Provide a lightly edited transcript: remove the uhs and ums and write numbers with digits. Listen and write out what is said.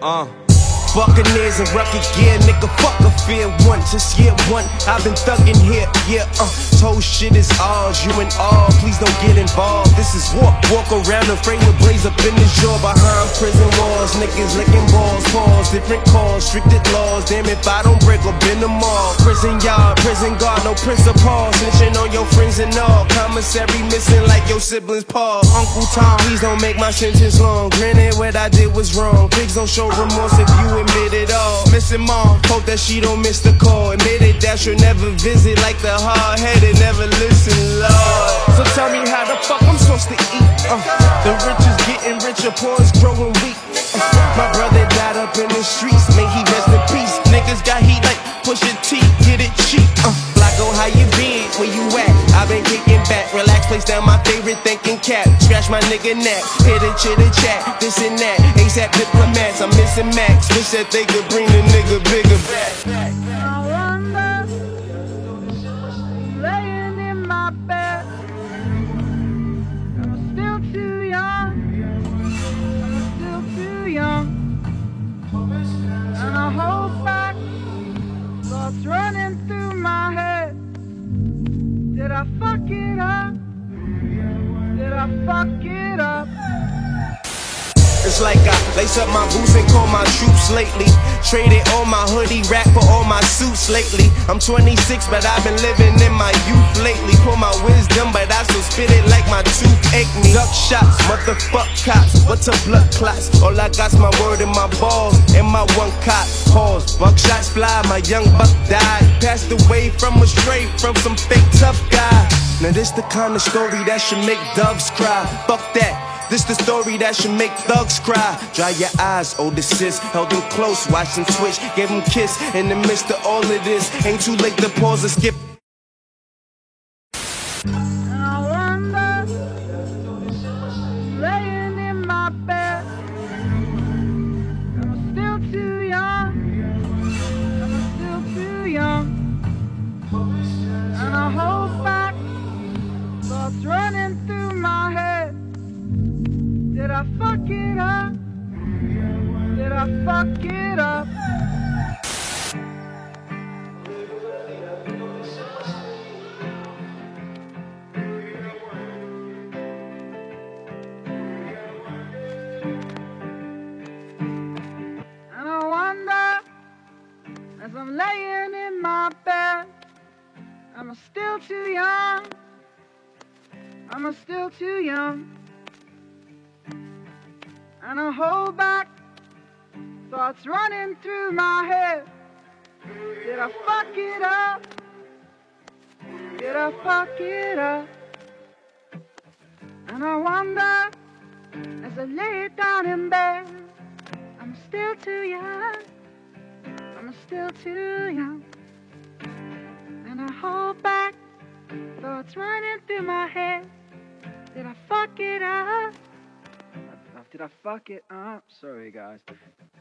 Buccaneers and rugged gear, nigga, fuck a fear one. Since year one, I've been thuggin' here, yeah, Whole shit is ours, you and all, please don't get involved. This is war, walk around afraid with blaze up in this jaw. Behind prison walls, niggas licking balls, pause, different calls, stricted laws. Damn, if I don't break up in them all. Prison yard, prison guard, no principal. Snitching on your friends and all. Commissary missing like your siblings' paw. Uncle Tom, please don't make my sentence long. Granted, what I did was wrong. Pigs don't show remorse if you admit it all. Missing mom, hope that she don't miss the call. Admitted that she'll never visit like the hard-headed never listen, Lord. So tell me how the fuck I'm supposed to eat. The rich is getting richer, poor is growing weak. My brother died up in the streets, may he rest in peace. Niggas got heat like Pusha T, get it cheap. Flacco, how you been? Where you at? I've been kicking back, relax, place down my favorite thinking cap. Scratch my nigga neck, hit a chitter chat, this and that. ASAP diplomats, I'm missing Max. Wish that they could bring the nigga bigger back. Laying in my bed, I'm still too young. I'm still too young, and I hold back. Thoughts running through my head. Did I fuck it up? Did I fuck it up? It's like I lace up my boots and call my troops lately. Traded all my hoodie rack for all my suits lately. I'm 26, but I've been living in my youth lately. Pull my wisdom, but I still spit it like my tooth ache me. Duck shots, motherfuck cops, what's a blood clots? All I got's my word and my balls and my one cop. Pause, buckshots fly, my young buck died. Passed away from a stray, from some fake tough guy. Now this the kind of story that should make doves cry. Fuck that. This the story that should make thugs cry. Dry your eyes, older sis. Held them close, watched them twitch. Gave them kiss in the midst of all of this. Ain't too late to pause or skip. And I wonder, laying in my bed, I'm still too young. I'm still too young, and I hold back. Thoughts running through my head. Did I fuck it up? Did I fuck it up? And I wonder, as I'm laying in my bed, I'm still too young. I'm still too young. And I hold back, thoughts running through my head. Did I fuck it up? Did I fuck it up? And I wonder, as I lay down in bed, I'm still too young. I'm still too young. And I hold back, thoughts running through my head. Did I fuck it up? Did I fuck it up? Sorry, guys.